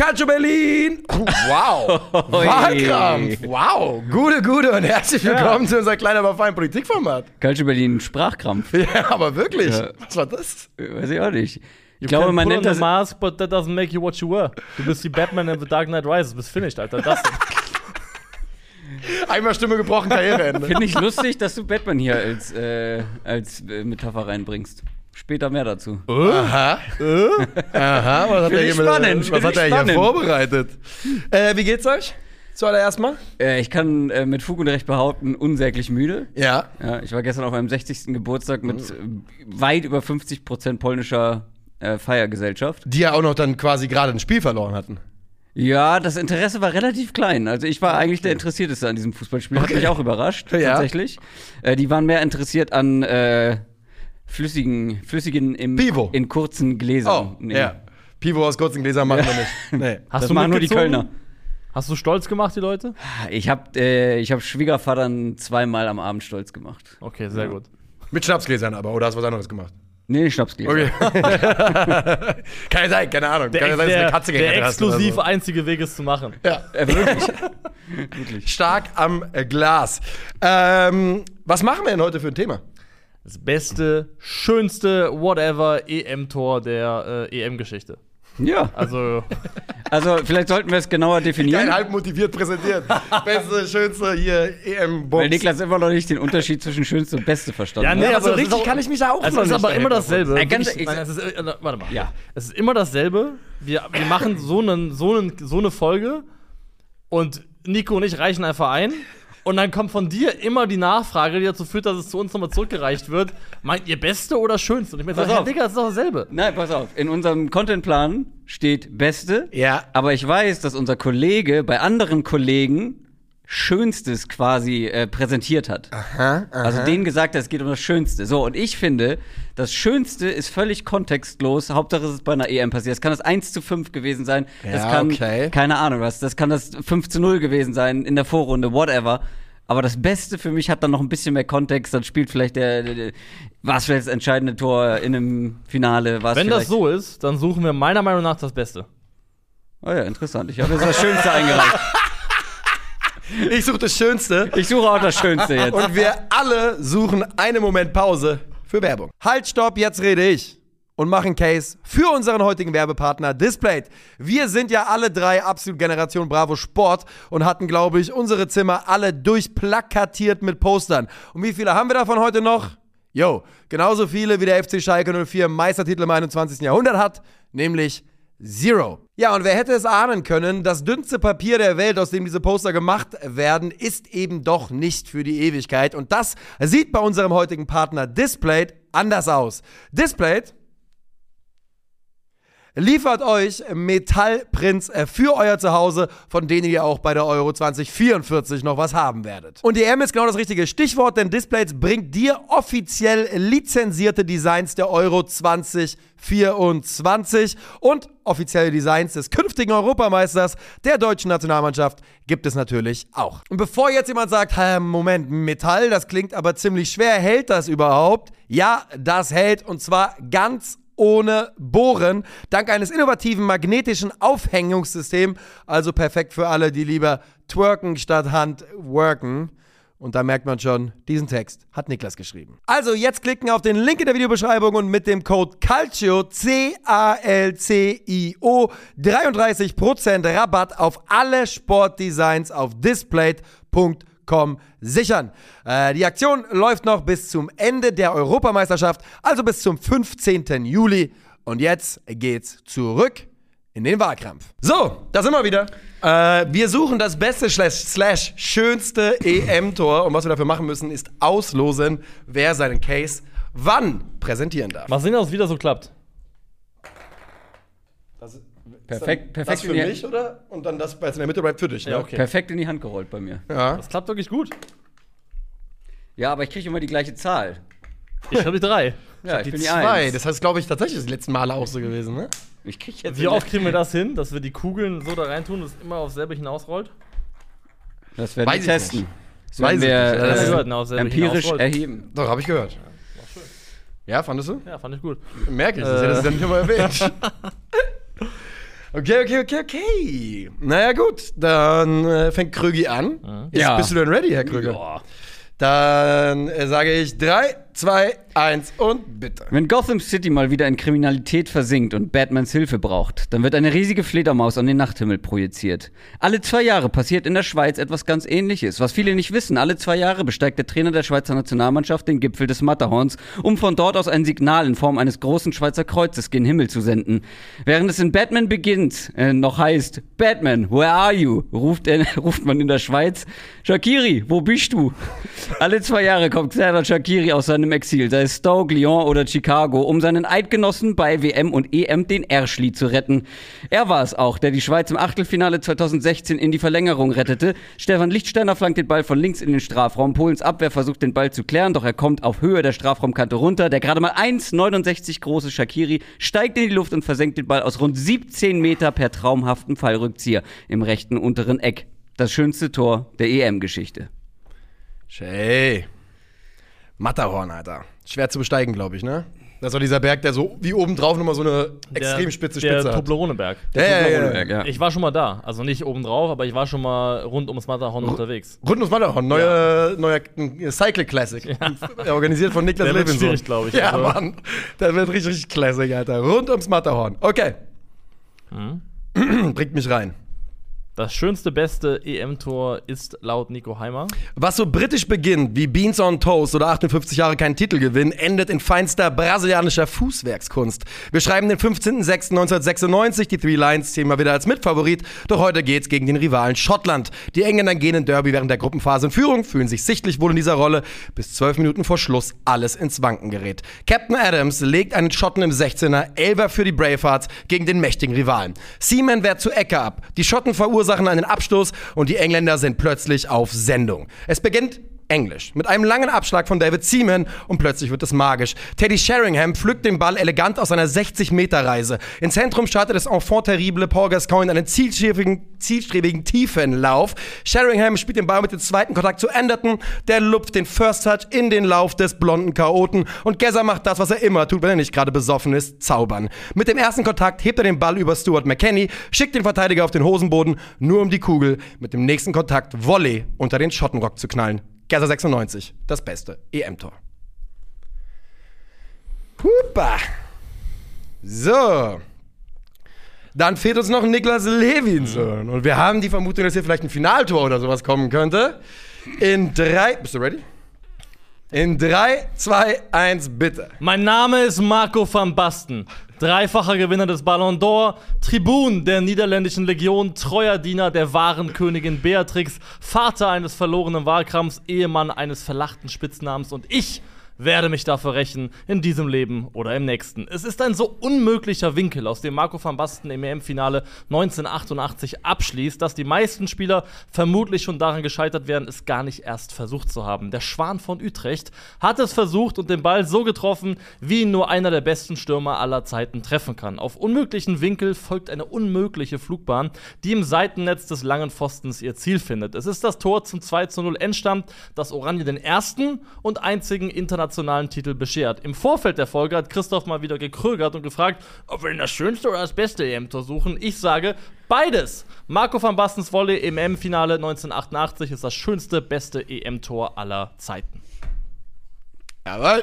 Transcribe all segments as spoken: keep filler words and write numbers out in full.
Calcio Berlin. Wow. Wahlkampf. Wow. Gute, gute und herzlich willkommen ja. zu unserem kleinen, aber feinen Politikformat. Calcio Berlin Sprachkrampf. Ja, aber wirklich. Ja. Was war das? Weiß ich auch nicht. Ich you glaube, man nennt das mask, but that doesn't make you what you were. Du bist wie Batman in The Dark Knight Rises. Du bist finished, Alter. Das Einmal Stimme gebrochen, Karriereende. Finde ich lustig, dass du Batman hier als, äh, als äh, Metapher reinbringst. Später mehr dazu. Uh. Aha. Uh. Aha, was hat er hier, spannend, was hat er hier vorbereitet? Äh, wie geht's euch? Zuallererst mal? Äh, ich kann äh, mit Fug und Recht behaupten, unsäglich müde. Ja. ja. Ich war gestern auf meinem sechzigsten Geburtstag mit äh, weit über fünfzig Prozent polnischer äh, Feiergesellschaft. Die ja auch noch dann quasi gerade ein Spiel verloren hatten. Ja, das Interesse war relativ klein. Also ich war eigentlich der Interessierteste an diesem Fußballspiel. Hat okay. mich auch überrascht, ja. tatsächlich. Äh, die waren mehr interessiert an äh, flüssigen, flüssigen im, Pivo. in kurzen Gläsern. Oh, nee. ja. Pivo aus kurzen Gläsern machen wir nicht. Nee. Hast das du machen nur die Kölner. Hast du stolz gemacht, die Leute? Ich habe äh, ich hab Schwiegervatern zweimal am Abend stolz gemacht. Okay, sehr ja. gut. Mit Schnapsgläsern aber, oder hast du was anderes gemacht? Nee, Schnapsgläser. Okay. Kann ja sein, keine Ahnung. Der, Kann ja sein, dass der, eine Katze der exklusiv so. einzige Weg ist zu machen. Ja, äh, wirklich. wirklich. Stark am äh, Glas. Ähm, was machen wir denn heute für ein Thema? Das beste, schönste, whatever E M-Tor der äh, E M-Geschichte. Ja. Also, also vielleicht sollten wir es genauer definieren. Geil, halb motiviert präsentiert. Beste, schönste hier E M-Bums. Weil Niklas immer noch nicht den Unterschied zwischen schönste und beste verstanden hat. Ja, nee, ja, aber so richtig richtig kann ich mich da auch es noch ist nicht aber immer dasselbe. Äh, ganz, Wirklich, ich, nein, es ist, äh, warte mal. Ja. Es ist immer dasselbe. Wir, wir machen so, einen, so, einen, so eine Folge und Nico und ich reichen einfach ein. Und dann kommt von dir immer die Nachfrage, die dazu führt, dass es zu uns nochmal zurückgereicht wird. Meint ihr beste oder schönste? Und ich mir sage, Digga, das ist doch dasselbe. Nein, pass auf. In unserem Contentplan steht Beste. Ja. Aber ich weiß, dass unser Kollege bei anderen Kollegen Schönstes quasi äh, präsentiert hat. Aha, aha. Also denen gesagt hat, es geht um das Schönste. So, und ich finde, das Schönste ist völlig kontextlos. Hauptsache, es ist bei einer E M passiert. Das kann das eins zu fünf gewesen sein. Ja, das kann, okay. keine Ahnung was, das kann das fünf zu null gewesen sein in der Vorrunde, whatever. Aber das Beste für mich hat dann noch ein bisschen mehr Kontext. Dann spielt vielleicht der, der, der war es vielleicht das entscheidende Tor in einem Finale. Wenn das so ist, dann suchen wir meiner Meinung nach das Beste. Oh ja, interessant. Ich habe jetzt das Schönste eingereicht. Ich suche das Schönste. Ich suche auch das Schönste jetzt. Und wir alle suchen einen Moment Pause für Werbung. Halt, stopp, jetzt rede ich. Und machen Case für unseren heutigen Werbepartner Displayed. Wir sind ja alle drei absolut Generation Bravo Sport und hatten, glaube ich, unsere Zimmer alle durchplakatiert mit Postern. Und wie viele haben wir davon heute noch? Jo, genauso viele wie der F C Schalke null vier Meistertitel im einundzwanzigsten Jahrhundert hat, nämlich Zero. Ja, und wer hätte es ahnen können, das dünnste Papier der Welt, aus dem diese Poster gemacht werden, ist eben doch nicht für die Ewigkeit. Und das sieht bei unserem heutigen Partner Displayed anders aus. Displayed liefert euch Metallprints für euer Zuhause, von denen ihr auch bei der Euro zwanzig vierundvierzig noch was haben werdet. Und E M ist genau das richtige Stichwort, denn Displayed bringt dir offiziell lizenzierte Designs der Euro zwanzig vierundzwanzig und offizielle Designs des künftigen Europameisters der deutschen Nationalmannschaft gibt es natürlich auch. Und bevor jetzt jemand sagt, Moment, Metall, das klingt aber ziemlich schwer, hält das überhaupt? Ja, das hält, und zwar ganz ohne Bohren, dank eines innovativen magnetischen Aufhängungssystems, also perfekt für alle, die lieber twerken statt handworken. Und da merkt man schon, diesen Text hat Niklas geschrieben. Also jetzt klicken auf den Link in der Videobeschreibung und mit dem Code CALCIO, C A L C I O, dreiunddreißig Prozent Rabatt auf alle Sportdesigns auf displayed punkt com sichern. Äh, die Aktion läuft noch bis zum Ende der Europameisterschaft, also bis zum fünfzehnten Juli. Und jetzt geht's zurück in den Wahlkampf. So, da sind wir wieder. Äh, wir suchen das beste slash, slash schönste E M-Tor. Und was wir dafür machen müssen, ist auslosen, wer seinen Case wann präsentieren darf. Mal sehen, ob es wieder so klappt. Das Perfekt, perfekt. Das für mich, oder? Und dann das, was in der Mitte bleibt, für dich, ne? Ja, okay. Perfekt in die Hand gerollt bei mir. Ja. Das klappt wirklich gut. Ja, aber ich kriege immer die gleiche Zahl. Ich habe die drei. Ja, ich Die bin die zwei. Eins. Das heißt, glaube ich, tatsächlich die letzten Male auch so gewesen, ne? Ich krieg jetzt Wie oft kriegen wir das hin, dass wir die Kugeln so da reintun, dass es immer aufs selbe hinausrollt? Das werden Weiß wir ich testen. nicht. Das Weiß werden ich wir nicht. Ja, Das ist wir äh, sollten aufs selbe empirisch hinausrollt. erheben. Doch, habe ich gehört. War schön. Ja, fandest du? Ja, fand ich gut. Merke ich, das hättest du ja nicht immer erwähnt. Okay, okay, okay, okay. Naja, gut. Dann äh, fängt Krögi an. Mhm. Jetzt Ja. bist du denn ready, Herr Kröger? Ja. Dann äh, sage ich drei, zwei, eins und bitte. Wenn Gotham City mal wieder in Kriminalität versinkt und Batmans Hilfe braucht, dann wird eine riesige Fledermaus an den Nachthimmel projiziert. Alle zwei Jahre passiert in der Schweiz etwas ganz Ähnliches. Was viele nicht wissen, alle zwei Jahre besteigt der Trainer der Schweizer Nationalmannschaft den Gipfel des Matterhorns, um von dort aus ein Signal in Form eines großen Schweizer Kreuzes gen Himmel zu senden. Während es in Batman Begins äh, noch heißt, Batman, where are you? Ruft, er, ruft man in der Schweiz, Shaqiri, wo bist du? Alle zwei Jahre kommt Serdar Shaqiri aus seinem Exil, sei es Stoke, Lyon oder Chicago, um seinen Eidgenossen bei W M und E M den Erschli zu retten. Er war es auch, der die Schweiz im Achtelfinale zweitausendsechzehn in die Verlängerung rettete. Stefan Lichtsteiner flankt den Ball von links in den Strafraum. Polens Abwehr versucht den Ball zu klären, doch er kommt auf Höhe der Strafraumkante runter. Der gerade mal eins Komma neunundsechzig große Shaqiri steigt in die Luft und versenkt den Ball aus rund siebzehn Meter per traumhaften Fallrückzieher im rechten unteren Eck. Das schönste Tor der E M-Geschichte. Shay. Matterhorn, Alter. Schwer zu besteigen, glaube ich, ne? Das war dieser Berg, der so wie oben drauf nochmal so eine extrem spitze der Spitze hat. Toblerone-Berg. Ja, ja, ja, Toblerone-Berg, ja. Ich war schon mal da. Also nicht oben drauf, aber ich war schon mal rund ums Matterhorn unterwegs. Rund ums Matterhorn, neuer, neuer äh, Cycle Classic. Organisiert von Niklas Der wird Levinson. schwierig, glaube ich. Ja, Also- Mann. Der wird richtig, richtig Classic, Alter. Rund ums Matterhorn. Okay. Mhm. Bringt mich rein. Das schönste, beste E M-Tor ist laut Nico Heimer. Was so britisch beginnt, wie Beans on Toast oder achtundfünfzig Jahre keinen Titel gewinnen, endet in feinster brasilianischer Fußwerkskunst. Wir schreiben den fünfzehnten sechsten neunzehnhundertsechsundneunzig, die Three Lions zählen mal wieder als Mitfavorit, doch heute geht's gegen den Rivalen Schottland. Die Engländer gehen in Derby während der Gruppenphase in Führung, fühlen sich sichtlich wohl in dieser Rolle, bis zwölf Minuten vor Schluss alles ins Wanken gerät. Captain Adams legt einen Schotten im sechzehner, Elfer für die Bravehearts gegen den mächtigen Rivalen. Seaman wehrt zu Ecke ab, die Schotten verursachen einen Abstoß und die Engländer sind plötzlich auf Sendung. Es beginnt Englisch. Mit einem langen Abschlag von David Seaman und plötzlich wird es magisch. Teddy Sheringham pflückt den Ball elegant aus einer sechzig-Meter-Reise. Im Zentrum startet das Enfant terrible Paul Gascoigne einen zielstrebigen, zielstrebigen Tiefenlauf. Sheringham spielt den Ball mit dem zweiten Kontakt zu Anderton. Der lupft den First Touch in den Lauf des blonden Chaoten und Gezza macht das, was er immer tut, wenn er nicht gerade besoffen ist, zaubern. Mit dem ersten Kontakt hebt er den Ball über Stuart McKennie, schickt den Verteidiger auf den Hosenboden, nur um die Kugel mit dem nächsten Kontakt Volley unter den Schottenrock zu knallen. Gezza sechsundneunzig, das beste E M-Tor. Hupa. So. Dann fehlt uns noch Niklas Levinson. Und wir haben die Vermutung, dass hier vielleicht ein Finaltor oder sowas kommen könnte. In drei. Bist du ready? In drei, zwei, eins, bitte. Mein Name ist Marco van Basten, dreifacher Gewinner des Ballon d'Or, Tribun der niederländischen Legion, treuer Diener der wahren Königin Beatrix, Vater eines verlorenen Wahlkampfs, Ehemann eines verlachten Spitznamens und ich werde mich dafür rächen, in diesem Leben oder im nächsten. Es ist ein so unmöglicher Winkel, aus dem Marco van Basten im E M-Finale neunzehnhundertachtundachtzig abschließt, dass die meisten Spieler vermutlich schon daran gescheitert wären, es gar nicht erst versucht zu haben. Der Schwan von Utrecht hat es versucht und den Ball so getroffen, wie ihn nur einer der besten Stürmer aller Zeiten treffen kann. Auf unmöglichen Winkel folgt eine unmögliche Flugbahn, die im Seitennetz des langen Pfostens ihr Ziel findet. Es ist das Tor zum zwei zu null Endstand, das Oranje den ersten und einzigen internationalen Titel beschert. Im Vorfeld der Folge hat Christoph mal wieder gekrögert und gefragt, ob wir denn das schönste oder das beste E M-Tor suchen. Ich sage, beides. Marco van Bastens Volley im E M-Finale neunzehnhundertachtundachtzig ist das schönste, beste E M-Tor aller Zeiten. Jawohl.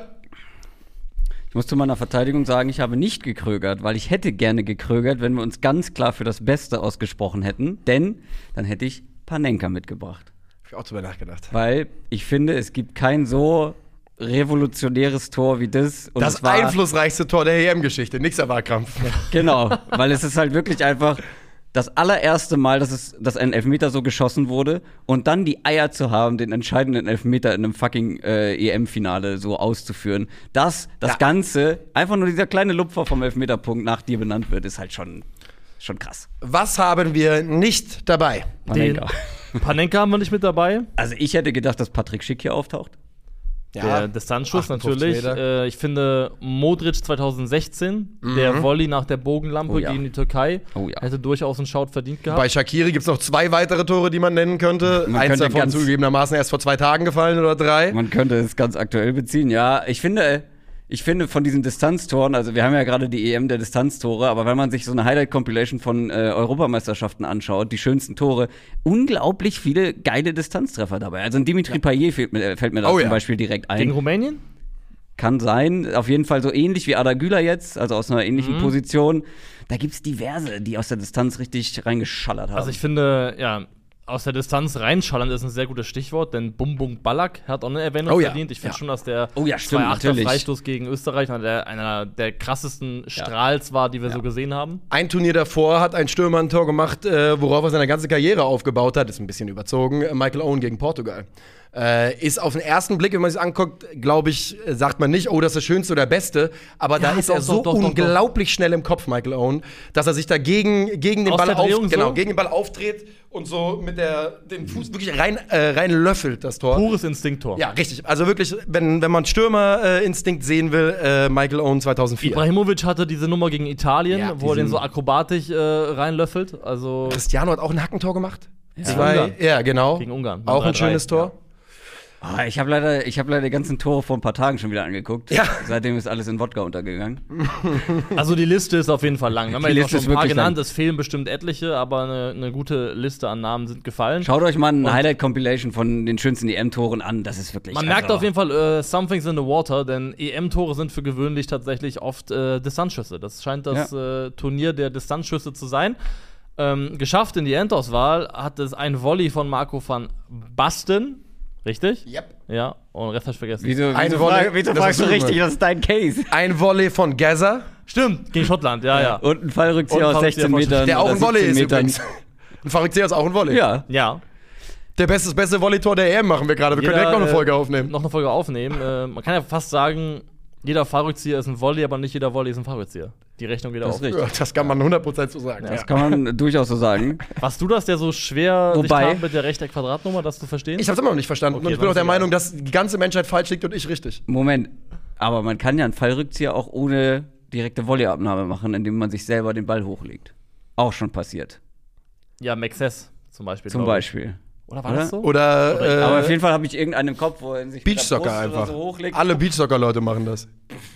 Ich muss zu meiner Verteidigung sagen, ich habe nicht gekrögert, weil ich hätte gerne gekrögert, wenn wir uns ganz klar für das Beste ausgesprochen hätten, denn dann hätte ich Panenka mitgebracht. Hab ich auch drüber nachgedacht. Weil ich finde, es gibt kein so revolutionäres Tor wie das. Und Das es war, einflussreichste Tor der E M-Geschichte, nix der Wahlkampf. Genau, weil es ist halt wirklich einfach das allererste Mal, dass es, dass ein Elfmeter so geschossen wurde und dann die Eier zu haben, den entscheidenden Elfmeter in einem fucking äh, E M-Finale so auszuführen. Dass das Ja. Ganze, einfach nur dieser kleine Lupfer vom Elfmeterpunkt nach dir benannt wird, ist halt schon, schon krass. Was haben wir nicht dabei? Panenka. Panenka haben wir nicht mit dabei. Also ich hätte gedacht, dass Patrick Schick hier auftaucht. Der Distanzschuss achtundfünfzig natürlich. Meter. Äh, ich finde Modric zweitausendsechzehn, der Volley nach der Bogenlampe Oh ja. gegen die Türkei, Oh ja. hätte durchaus einen Shout verdient gehabt. Bei Shaqiri gibt es noch zwei weitere Tore, die man nennen könnte. Man Eins könnte davon ganz- zugegebenermaßen erst vor zwei Tagen gefallen oder drei. Man könnte es ganz aktuell beziehen, ja. Ich finde, Ich finde von diesen Distanztoren, also wir haben ja gerade die E M der Distanztore, aber wenn man sich so eine Highlight-Compilation von äh, Europameisterschaften anschaut, die schönsten Tore, unglaublich viele geile Distanztreffer dabei. Also ein Dimitri ja. Payet fällt mir, fällt mir da oh, zum ja. Beispiel direkt ein. Gegen Rumänien? Kann sein, auf jeden Fall so ähnlich wie Ada Güler jetzt, also aus einer ähnlichen Mhm. Position. Da gibt's diverse, die aus der Distanz richtig reingeschallert haben. Also ich finde, ja, aus der Distanz reinschallern ist ein sehr gutes Stichwort, denn Bum Bum Ballack hat auch eine Erwähnung Oh ja. verdient. Ich finde Ja. schon, dass der Oh ja, stimmt, zwei achter natürlich. Freistoß gegen Österreich einer der, einer der krassesten Strahls war, die wir so gesehen haben. Ein Turnier davor hat ein Stürmer ein Tor gemacht, äh, worauf er seine ganze Karriere aufgebaut hat. Ist ein bisschen überzogen. Äh, Michael Owen gegen Portugal. Äh, ist auf den ersten Blick, wenn man sich anguckt, glaube ich, äh, sagt man nicht, oh, das ist das Schönste oder Beste. Aber Ja, da ist doch, er so doch, doch, doch, unglaublich schnell im Kopf, Michael Owen, dass er sich da gegen, gegen den Aus Ball der auf, Drehung genau, so? gegen den Ball auftritt und so mit der, den Fuß wirklich rein, äh, rein löffelt, das Tor. Pures Instinkttor. Ja, richtig. Also wirklich, wenn, wenn man Stürmer-Instinkt sehen will, äh, Michael Owen zweitausendvier. Ibrahimovic hatte diese Nummer gegen Italien, Ja, wo er den diesen- so akrobatisch äh, reinlöffelt. Also Cristiano hat auch ein Hackentor gemacht. Gegen Zwei, Ungarn. ja, genau. Gegen Ungarn. Auch ein drei drei. schönes Tor. Ah, ich habe leider, ich habe leider die ganzen Tore vor ein paar Tagen schon wieder angeguckt. Ja. Seitdem ist alles in Wodka untergegangen. Also die Liste ist auf jeden Fall lang. Wir haben Die ja jetzt Liste auch ist schon ein paar wirklich genannt, lang. es fehlen bestimmt etliche, aber eine, eine gute Liste an Namen sind gefallen. Schaut euch mal eine Und- Highlight-Compilation von den schönsten E M-Toren an. Das ist wirklich. Man merkt also, auf jeden Fall, äh, something's in the water, denn E M-Tore sind für gewöhnlich tatsächlich oft äh, Distanzschüsse. Das scheint das äh, Turnier der Distanzschüsse zu sein. Ähm, geschafft in die Endauswahl hat es ein Volley von Marco van Basten. Richtig? Yep. Ja, und den Rest hab ich vergessen. Wieso, Ein wieso, Volley- frag, wieso das fragst ist du super. richtig? Das ist dein Case. Ein Volley von Gaza, Stimmt, gegen Schottland, ja, ja. Und ein Fallrückzieher Und aus Fallrückzieher sechzehn von- Metern. der auch oder ein Volley ist siebzehn Metern. übrigens. Ein Verrückter ist auch ein Volley. Ja. Ja. Der beste, das beste Volley-Tor der E M machen wir gerade. Wir können Jeder, direkt noch eine äh, Folge aufnehmen. Noch eine Folge aufnehmen. äh, man kann ja fast sagen, jeder Fallrückzieher ist ein Volley, aber nicht jeder Volley ist ein Fallrückzieher. Die Rechnung geht Das auf. ist richtig. Ja, das kann man hundert Prozent so sagen. Das Ja. kann man durchaus so sagen. Warst du das, der so schwer sich Wobei- tat mit der Rechteck-Quadratnummer, das zu verstehen? Ich habe es immer noch nicht verstanden. Okay, und ich bin dann auch der ist Meinung, dass die ganze Menschheit falsch liegt und ich richtig. Moment. Aber man kann ja einen Fallrückzieher auch ohne direkte Volleyabnahme machen, indem man sich selber den Ball hochlegt. Auch schon passiert. Ja, Maxess zum Beispiel. Zum glaub ich. Beispiel. Oder war Oder? das so? Oder, Oder- äh, Aber auf jeden Fall habe ich irgendeinen im Kopf, wo er sich mit der Beachsoccer Brust oder einfach. so hochlegt. Alle Beachsoccer-Leute machen das.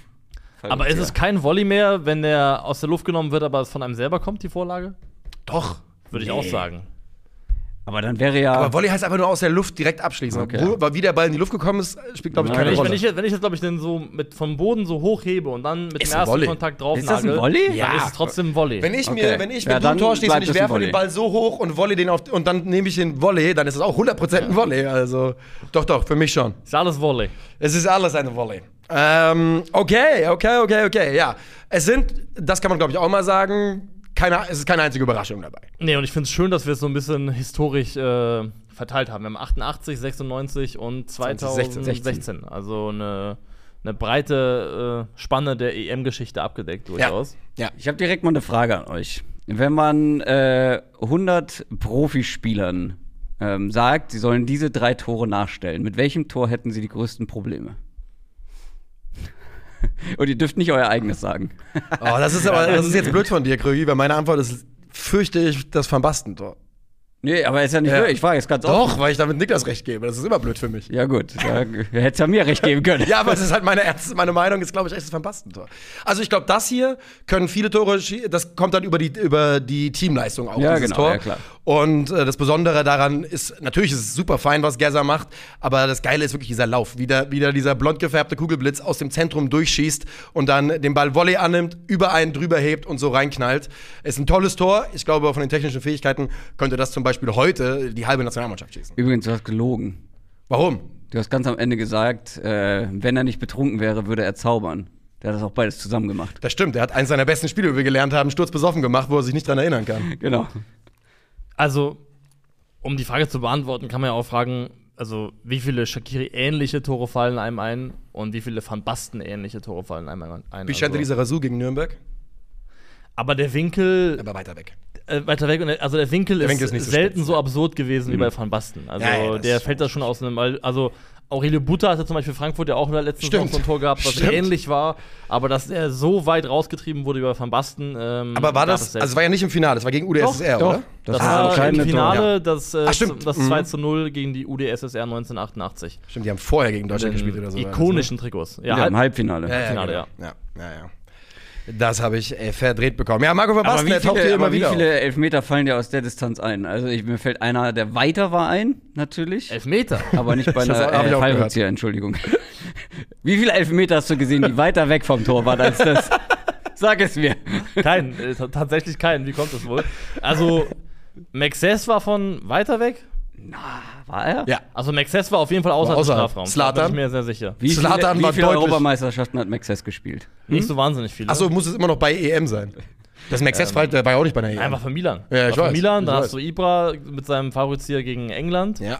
Aber ist es kein Volley mehr, wenn der aus der Luft genommen wird, aber es von einem selber kommt, die Vorlage? Doch. Würde ich Nee. auch sagen. Aber dann wäre ja. Aber Volley heißt einfach nur aus der Luft direkt abschließen. Okay. Wo, weil wie der Ball in die Luft gekommen ist, spielt, glaube ich, Ja, keine Wenn ich, Rolle. wenn ich, jetzt- wenn ich jetzt, glaube ich, den so mit vom Boden so hochhebe und dann mit Ist dem ein ersten Volley. Kontakt drauf Ist das ein Volley? dann ist es trotzdem ein Volley. Wenn ich Okay. mir, wenn ich, Ja, wenn du dann im Tor stehst und bleibt ich es ein werfe Volley. den Ball so hoch und volley den auf und dann nehme ich den Volley, dann ist es auch hundert Prozent ein Volley. Also, doch, doch, für mich schon. Ist alles Volley. Es ist alles eine Volley. Ähm, okay, okay, okay, okay, ja. Es sind, das kann man glaube ich auch mal sagen, keine, es ist keine einzige Überraschung dabei. Nee, und ich finde es schön, dass wir es so ein bisschen historisch äh, verteilt haben. Wir haben achtundachtzig, sechsundneunzig und zweitausendsechzehn. Also eine, eine breite äh, Spanne der E M-Geschichte abgedeckt durchaus. Ja. Ich habe direkt mal eine Frage an euch. Wenn man äh, hundert Profispielern ähm, sagt, sie sollen diese drei Tore nachstellen, mit welchem Tor hätten sie die größten Probleme? Und ihr dürft nicht euer eigenes sagen. Oh, das ist aber, das ist jetzt blöd von dir, Krögi, weil meine Antwort ist, fürchte ich, das Van Basten-Tor. Nee, aber ist ja nicht Ja. blöd. Ich frage jetzt ganz offen. Doch, weil ich damit Niklas recht gebe. Das ist immer blöd für mich. Ja gut, da hättest ja mir recht geben können. Ja, aber es ist halt meine ernste, meine Meinung ist, glaube ich, echt das Van Basten-Tor. Also ich glaube, das hier können viele Tore, schie- das kommt dann über die, über die Teamleistung auch, Ja, dieses genau, Tor. ja, klar. Und äh, das Besondere daran ist, natürlich ist es super fein, was Gerser macht, aber das Geile ist wirklich dieser Lauf. Wie der, wie der dieser blond gefärbte Kugelblitz aus dem Zentrum durchschießt und dann den Ball Volley annimmt, über einen drüber hebt und so reinknallt. Ist ein tolles Tor. Ich glaube, von den technischen Fähigkeiten könnte das zum Beispiel heute die halbe Nationalmannschaft schießen. Übrigens, du hast gelogen. Warum? Du hast ganz am Ende gesagt, äh, wenn er nicht betrunken wäre, würde er zaubern. Der hat das auch beides zusammen gemacht. Das stimmt. Er hat eines seiner besten Spiele, wie wir gelernt haben, sturzbesoffen gemacht, wo er sich nicht dran erinnern kann. Genau. Also, um die Frage zu beantworten, kann man ja auch fragen, also wie viele Shaqiri-ähnliche Tore fallen einem ein und wie viele Van Basten-ähnliche Tore fallen einem ein. Wie stand also. dieser Rasu gegen Nürnberg? Aber der Winkel, Aber weiter weg. äh, weiter weg, und der, also der Winkel, Der ist, Winkel ist nicht so selten spitz, so absurd gewesen wie bei Van Basten. Also Ja, ja, das der ist fällt da schon aus einem, also Aurelio Buta hatte zum Beispiel Frankfurt ja auch in der letzten Saison so ein Tor gehabt, was Stimmt. ähnlich war. Aber dass er so weit rausgetrieben wurde über Van Basten. Ähm, Aber war gab das, es selten. also es war ja nicht im Finale, es war gegen U D S S R, Doch, oder? Das, Das war war im keine Finale Ja. das, äh, Ach, stimmt. das Mhm. zwei zu null gegen die U D S S R neunzehnhundertachtundachtzig. Stimmt, die haben vorher gegen Deutschland Den gespielt oder so. ikonischen Trikots. Ja, Ja, halb- im Halbfinale. Ja, ja, Finale, genau. ja. ja, ja. Das habe ich äh, verdreht bekommen. Ja, Marco van Aber Basten, wie der taucht hier viele, immer aber wie wieder viele Elfmeter fallen dir aus der Distanz ein? Also ich, mir fällt einer, der weiter war ein, natürlich. Elfmeter. Aber nicht bei Das einer hab ich äh, auch Fallrückzieher, Entschuldigung. Wie viele Elfmeter hast du gesehen, die weiter weg vom Tor waren als das? Sag es mir. Kein, äh, t- tatsächlich kein. Wie kommt das wohl? Also, Maxes war von weiter weg. War er? Ja. Also, Maxes war auf jeden Fall außerhalb des außerhalb. Strafraums. Zlatan? Da bin ich mir sehr sicher. Wie viele, Zlatan wie war viele deutlich- Europameisterschaften hat Maxes gespielt? Nicht so wahnsinnig viele. Achso, muss es immer noch bei E M sein. Das Maxes ähm, war ja auch nicht bei der E M. Einfach von Milan. Ja, ich War von weiß, Milan, ich dann weiß. hast du Ibra mit seinem Favorizieher gegen England. Ja.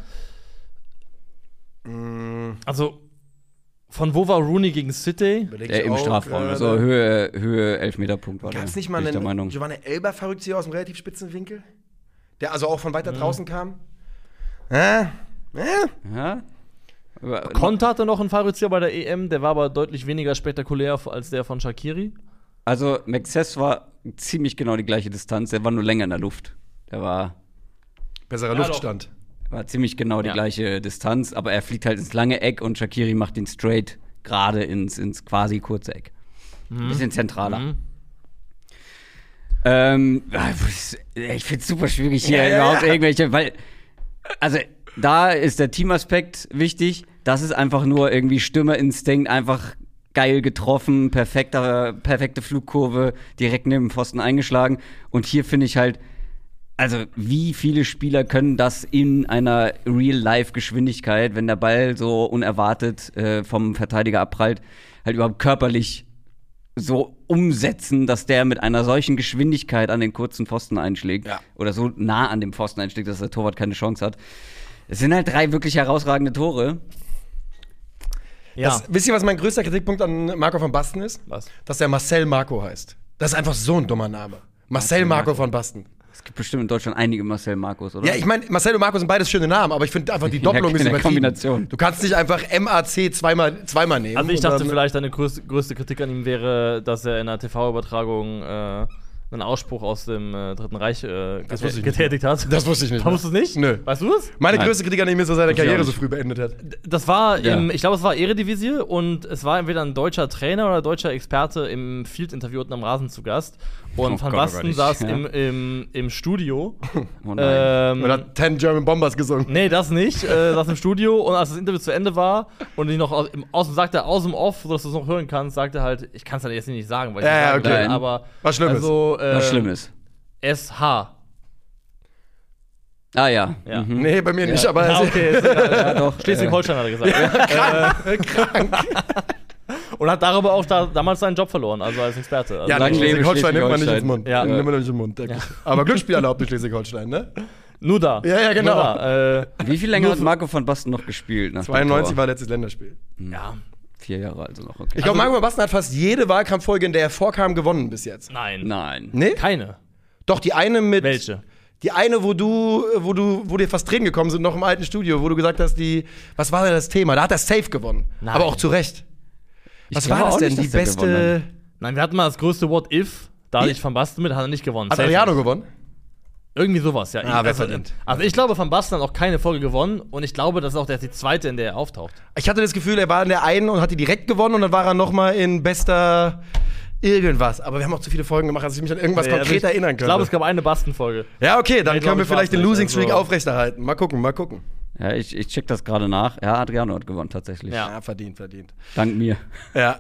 Also, von wo war Rooney gegen City? Überleg Der ich im auch Strafraum. gerade. Also Höhe, Höhe Elfmeterpunkt war Gab es der, nicht mal bin ich der einen Meinung. Giovanni Elber verrückt hier aus dem relativ spitzen Winkel? Der also auch von weiter Mhm. draußen kam? Äh? Äh? Ja? Aber- Konter hatte noch einen Favorizieher bei der E M, der war aber deutlich weniger spektakulär als der von Shaqiri. Also Maxes war ziemlich genau die gleiche Distanz, der war nur länger in der Luft. Der war, Besserer Ja, Luftstand. war ziemlich genau die Ja. gleiche Distanz, aber er fliegt halt ins lange Eck und Shaqiri macht den straight gerade ins, ins quasi kurze Eck. Ein bisschen zentraler. Mhm. Ähm, ich finde es super schwierig hier Ja, ja, überhaupt ja. irgendwelche, weil, also da ist der Teamaspekt wichtig. Das ist einfach nur irgendwie Stürmerinstinkt, einfach geil getroffen, perfekter, perfekte Flugkurve, direkt neben dem Pfosten eingeschlagen. Und hier finde ich halt, also wie viele Spieler können das in einer Real-Life-Geschwindigkeit, wenn der Ball so unerwartet äh, vom Verteidiger abprallt, halt überhaupt körperlich so umsetzen, dass der mit einer solchen Geschwindigkeit an den kurzen Pfosten einschlägt. Ja. Oder so nah an dem Pfosten einschlägt, dass der Torwart keine Chance hat. Es sind halt drei wirklich herausragende Tore. Ja. Das, wisst ihr, was mein größter Kritikpunkt an Marco van Basten ist? Was? Dass der Marcel Marco heißt. Das ist einfach so ein dummer Name. Marcel Marco von Basten. Es gibt bestimmt in Deutschland einige Marcel Marcos, oder? Ja, ich meine, Marcel und Marco sind beides schöne Namen, aber ich finde einfach die Doppelung in ist der übertrieben. Kombination. Du kannst nicht einfach M A C zweimal, zweimal nehmen. Also ich und dachte dann- vielleicht, deine größte, größte Kritik an ihm wäre, dass er in einer T V-Übertragung äh, einen Ausspruch aus dem äh, Dritten Reich äh, Das get- wusste ich nicht getätigt hat. Das wusste ich nicht. Wusstest du es nicht? Nö. Weißt du es? Meine Nein. größte Kritik an ihm ist, dass er seine Wusste ich Karriere auch so nicht. früh beendet hat. Das war, Ja. im, ich glaube, es war Eredivisie und es war entweder ein deutscher Trainer oder deutscher Experte im Field-Interview unten am Rasen zu Gast. Und Oh Van Gott, oh Basten Gott, ich- saß ja. im, im, im Studio. Oh nein. ähm, Und hat Ten German Bombers gesungen. Nee, das nicht. Äh, saß im Studio und als das Interview zu Ende war und ich noch aus, im, aus, sagte er aus dem Off, sodass du es noch hören kannst, sagte er halt, ich kann es halt jetzt nicht sagen, weil ich Ja, nicht ja, sagen okay. will, aber Was Schlimmes. also, äh, Was Schlimmes. S H. Ah ja. Ja. Mhm. Nee, bei mir nicht, aber Ja, okay, ist egal. Ja, doch. Schleswig-Holstein hat er gesagt. Äh, krank. Und hat darüber auch da, damals seinen Job verloren, also als Experte. Also Ja, Lang nee, lebe Schleswig-Holstein nimmt man nicht ins Schleswig-Holstein. Mund. Ja. Nimmt man nicht im Mund, wirklich. Aber Glücksspiel erlaubt in Schleswig-Holstein, ne? nur da. Ja, ja, genau. Nur da. Äh, Wie viel länger Nur hat für- Marco van Basten noch gespielt? nach dem zweiundneunzig Tor? war letztes Länderspiel. ja, Vier Jahre also noch, okay. Ich glaube, Marco van Basten hat fast jede Wahlkampffolge, in der er vorkam, gewonnen bis jetzt. nein. Nein. Nee? Keine. Doch, die eine mit. Welche? Die eine, wo du, wo du, wo dir fast Tränen gekommen sind, noch im alten Studio, wo du gesagt hast, die, was war denn das Thema? Da hat er safe gewonnen. Nein. Aber auch zu Recht. Was glaube war das auch denn? nicht, Die dass er gewonnen beste. hat. Nein, wir hatten mal das größte What If. Da hatte ich Van Basten mit, hat er nicht gewonnen. Hat Safe Adriano nicht. gewonnen? Irgendwie sowas, ja. Ah, wer also, verdient. also ich glaube, Van Basten hat auch keine Folge gewonnen und ich glaube, das ist auch der, die zweite, in der er auftaucht. Ich hatte das Gefühl, er war in der einen und hat die direkt gewonnen und dann war er noch mal in bester irgendwas. Aber wir haben auch zu viele Folgen gemacht, dass ich mich an irgendwas Nee, also konkret ich, erinnern Ich könnte. glaube, es gab eine Basten-Folge. Ja, okay, dann Nee, glaub können wir ich, vielleicht war's den Losing nicht. Streak Also- aufrechterhalten. Mal gucken, mal gucken. Ja, ich, ich check das gerade nach. Ja, Adriano hat gewonnen, tatsächlich. Ja. Ja, verdient, verdient. Dank mir. Ja.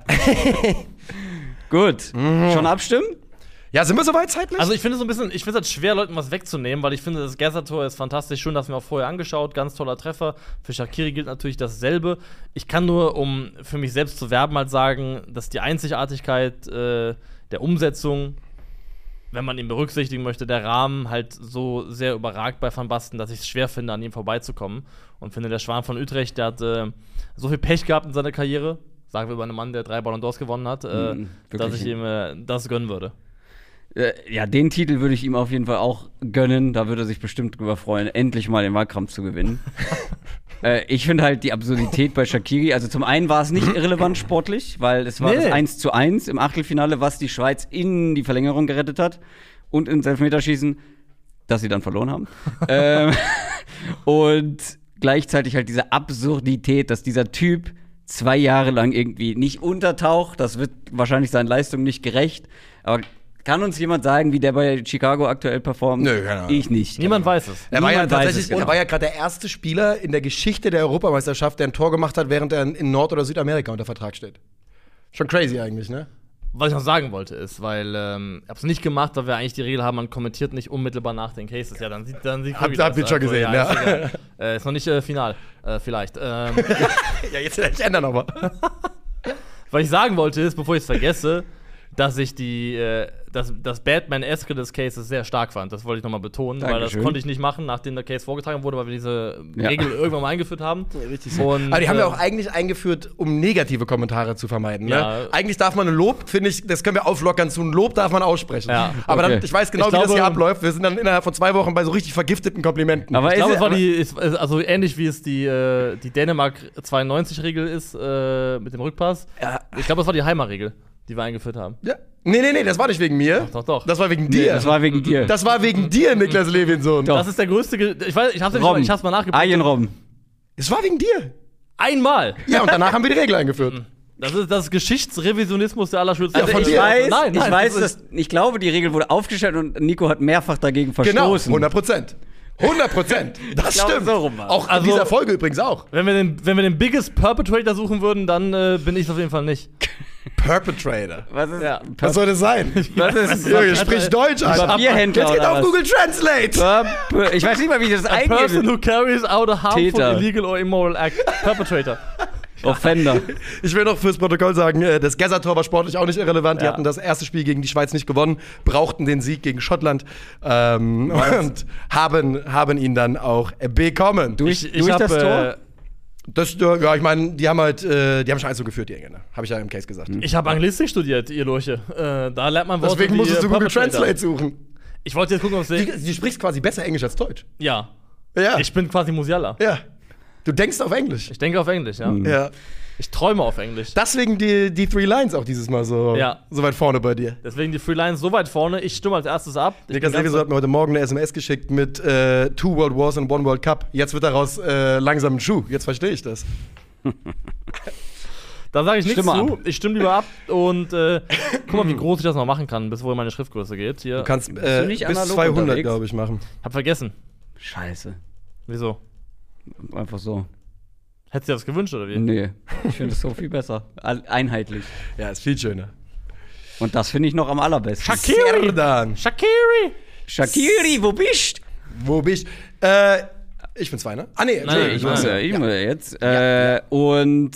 Gut. Schon abstimmen? Ja, sind wir soweit zeitlich? Also ich finde es so ein bisschen, ich finde es halt schwer, Leuten was wegzunehmen, weil ich finde, das Gerser-Tor ist fantastisch, schön, dass wir auch vorher angeschaut, ganz toller Treffer. Für Shaqiri gilt natürlich dasselbe. Ich kann nur, um für mich selbst zu werben, halt sagen, dass die Einzigartigkeit äh, der Umsetzung, wenn man ihn berücksichtigen möchte, der Rahmen halt so sehr überragt bei Van Basten, dass ich es schwer finde, an ihm vorbeizukommen. Und finde, der Schwan von Utrecht, der hat äh, so viel Pech gehabt in seiner Karriere, sagen wir über einen Mann, der drei Ballon d'Ors gewonnen hat, äh, Mhm, dass wirklich. ich ihm äh, das gönnen würde. Äh, ja, den Titel würde ich ihm auf jeden Fall auch gönnen. Da würde er sich bestimmt drüber freuen, endlich mal den Wahlkampf zu gewinnen. Äh, ich finde halt die Absurdität bei Shaqiri, also zum einen war es nicht irrelevant sportlich, weil es war Nee. das eins zu eins im Achtelfinale, was die Schweiz in die Verlängerung gerettet hat und ins Elfmeterschießen, das sie dann verloren haben. ähm, und gleichzeitig halt diese Absurdität, dass dieser Typ zwei Jahre lang irgendwie nicht untertaucht, das wird wahrscheinlich seinen Leistungen nicht gerecht, aber kann uns jemand sagen, wie der bei Chicago aktuell performt? Nö, keine Ahnung. Ich nicht. Niemand weiß es. Er war ja Niemand weiß tatsächlich, es, genau. er war ja gerade der erste Spieler in der Geschichte der Europameisterschaft, der ein Tor gemacht hat, während er in Nord- oder Südamerika unter Vertrag steht. Schon crazy eigentlich, ne? Was ich noch sagen wollte ist, weil ähm, ich hab's nicht gemacht, weil wir eigentlich die Regel haben, man kommentiert nicht unmittelbar nach den Cases. Ja, dann sieht dann sieht Habt- habt ihr schon gesehen, ja. Ist, egal. äh, ist noch nicht äh, final, äh, vielleicht. Ähm, Ja, jetzt ich ändere nochmal. was ich sagen wollte ist, bevor ich es vergesse, dass ich die äh, das, das Batman-eske des Cases sehr stark fand. Das wollte ich nochmal betonen, weil das Dankeschön. konnte ich nicht machen, nachdem der Case vorgetragen wurde, weil wir diese Ja. Regel irgendwann mal eingeführt haben. Richtig so. Und, Aber die haben wir äh, auch eigentlich eingeführt, um negative Kommentare zu vermeiden. Ne? Ja. Eigentlich darf man ein Lob, finde ich, das können wir auflockern zu. Ein Lob darf man aussprechen. Ja. Aber Okay. dann, ich weiß genau, Ich wie das glaube- hier abläuft. Wir sind dann innerhalb von zwei Wochen bei so richtig vergifteten Komplimenten. Aber Ich ist glaube, es es- war aber- die, ist, ist also ähnlich wie es die, äh, die Dänemark zweiundneunzig-Regel ist äh, mit dem Rückpass. Ja. Ich glaube, das war die Heimer-Regel, die wir eingeführt haben. Ja. Nee, nee, nee, das war nicht wegen mir. Doch, doch. Das war wegen dir. Das war wegen dir. Das war wegen dir, Niklas Levinson. Doch. Das ist der größte. Ge ich weiß, ich hab's, nicht mal, ich hab's mal nachgeprüft. Arjen Robben. Es war wegen dir. Einmal. Ja, und danach haben wir die Regel eingeführt. Das ist das ist Geschichtsrevisionismus der allerschönsten. Also von ich dir. weiß, Nein, nein, ich weiß, das ist- dass ich glaube, die Regel wurde aufgestellt und Nico hat mehrfach dagegen Genau, verstoßen. hundert Prozent. hundert Prozent. Das glaube, stimmt. so rum war's. Auch Also- in dieser Folge übrigens auch. Wenn wir, den, wenn wir den Biggest Perpetrator suchen würden, dann äh, bin ich auf jeden Fall nicht. Perpetrator. Was ist Ja. Was soll das sein? Was ist Junge, sprich Deutsch, Alter. Papierhändler Jetzt geht oder auf was? Google Translate. Perp- Ich weiß nicht mal, wie ich das A person eingebe. who carries out a harmful, Täter. illegal or immoral act. Perpetrator. Offender. Ich will noch fürs Protokoll sagen, äh, das Gazza-Tor war sportlich auch nicht irrelevant. Die Ja. hatten das erste Spiel gegen die Schweiz nicht gewonnen, brauchten den Sieg gegen Schottland ähm, und haben, haben ihn dann auch bekommen. Durch, Ich, ich durch hab, das Tor? äh, Das, ja, ich meine, die haben halt, äh, die haben schon eins so geführt, die Engländer. Habe ich ja im Case gesagt. Ich habe Anglistik studiert, ihr Lurche. Äh, da lernt man Worte Deswegen wie musstest du Google Perpetrator. Translate suchen. Ich wollte jetzt gucken, ob Du, es du sprichst quasi besser Englisch als Deutsch. Ja. Ja. Ich bin quasi Musiala. ja. Du denkst auf Englisch. Ich denke auf Englisch, ja. Ja. Ich träume auf Englisch. Deswegen die, die Three Lines auch dieses Mal so, Ja. so weit vorne bei dir. Deswegen die Free Lines so weit vorne. Ich stimme als erstes ab. Ich Niklas bin ganz- Levinson hat mir heute Morgen eine S M S geschickt mit äh, Two World Wars and One World Cup. Jetzt wird daraus äh, langsam ein Schuh. Jetzt verstehe ich das. Da sage ich nichts Stimme zu. ab. Ich stimme lieber ab und äh, guck mal, wie groß ich das noch machen kann, bis wohin meine Schriftgröße geht. Hier. Du kannst du äh, nicht bis analog zweihundert, unterwegs? glaube ich, machen. Hab vergessen. Scheiße. Wieso? Einfach so. Hättest du dir das gewünscht oder wie? Nee, ich finde es so viel besser. All- Einheitlich. Ja, ist viel schöner. Und das finde ich noch am allerbesten. Shakiri! Serdan. Shakiri! Shakiri, wo bist Wo bist du? Äh, ich bin zwei, ne? Ah, nee, Nein, Ich nein. muss ja, ich muss ja jetzt. Äh, und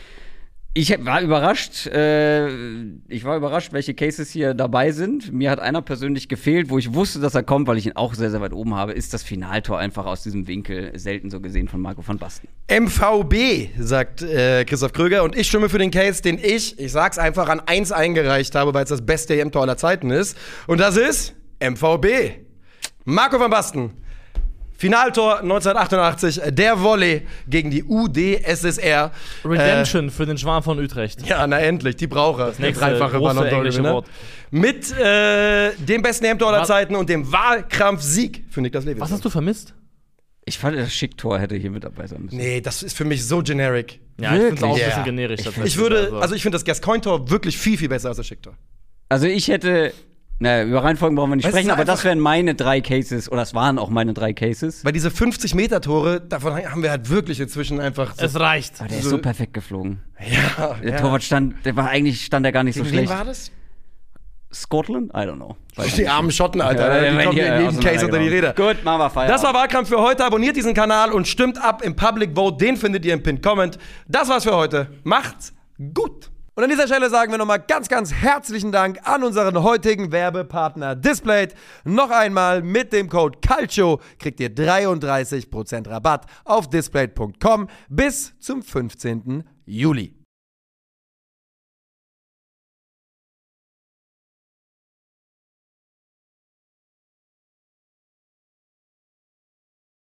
ich hab- war überrascht, äh, ich war überrascht, welche Cases hier dabei sind. Mir hat einer persönlich gefehlt, wo ich wusste, dass er kommt, weil ich ihn auch sehr, sehr weit oben habe, ist das Finaltor einfach aus diesem Winkel, selten so gesehen von Marco van Basten. M V B, sagt äh, Christoph Kröger. Und ich stimme für den Case, den ich, ich sag's einfach, an eins eingereicht habe, weil es das beste E M-Tor aller Zeiten ist. Und das ist M V B. Marco van Basten. Finaltor neunzehnhundertachtundachtzig, der Volley gegen die U D S S R. Redemption für den Schwarm von Utrecht. Äh, ja, na endlich, die braucht er. Das nächste dreifache große Ballon d'Or englische Gewinner. Wort. Mit äh, dem besten E M-Tor aller Was- Zeiten und dem Wahlkampfsieg für Niklas Levinson. Was hast du vermisst? Ich fand, das Schicktor hätte hier mit dabei sein müssen. Nee, das ist für mich so generic. Ja, ich finde es auch ein Ja. bisschen generisch. Ich- tatsächlich. Ich würde, also ich finde das Gascoigne-Tor wirklich viel, viel besser als das Schicktor. Also ich hätte, na, über Reihenfolgen brauchen wir nicht Weißt du, sprechen, aber das einfach- wären meine drei Cases, oder das waren auch meine drei Cases. Weil diese fünfzig-Meter-Tore, davon haben wir halt wirklich inzwischen einfach so. es reicht. Aber der ist so- so perfekt geflogen. Ja, Der ja. Torwart stand, der war eigentlich, stand der gar nicht so Gegen wen schlecht. war das? Scotland? I don't know. Weiß Die nicht. armen Schotten, Alter. Ja, die ja, kommen ja, in ja, jedem Case unter die Räder. Gut, machen wir Feierabend. Das war Wahlkampf für heute. Abonniert diesen Kanal und stimmt ab im Public Vote. Den findet ihr im Pinned Comment. Das war's für heute. Macht's gut. Und an dieser Stelle sagen wir nochmal ganz, ganz herzlichen Dank an unseren heutigen Werbepartner Displayed. Noch einmal mit dem Code CALCIO kriegt ihr dreiunddreißig Prozent Rabatt auf displayed punkt com bis zum fünfzehnten Juli.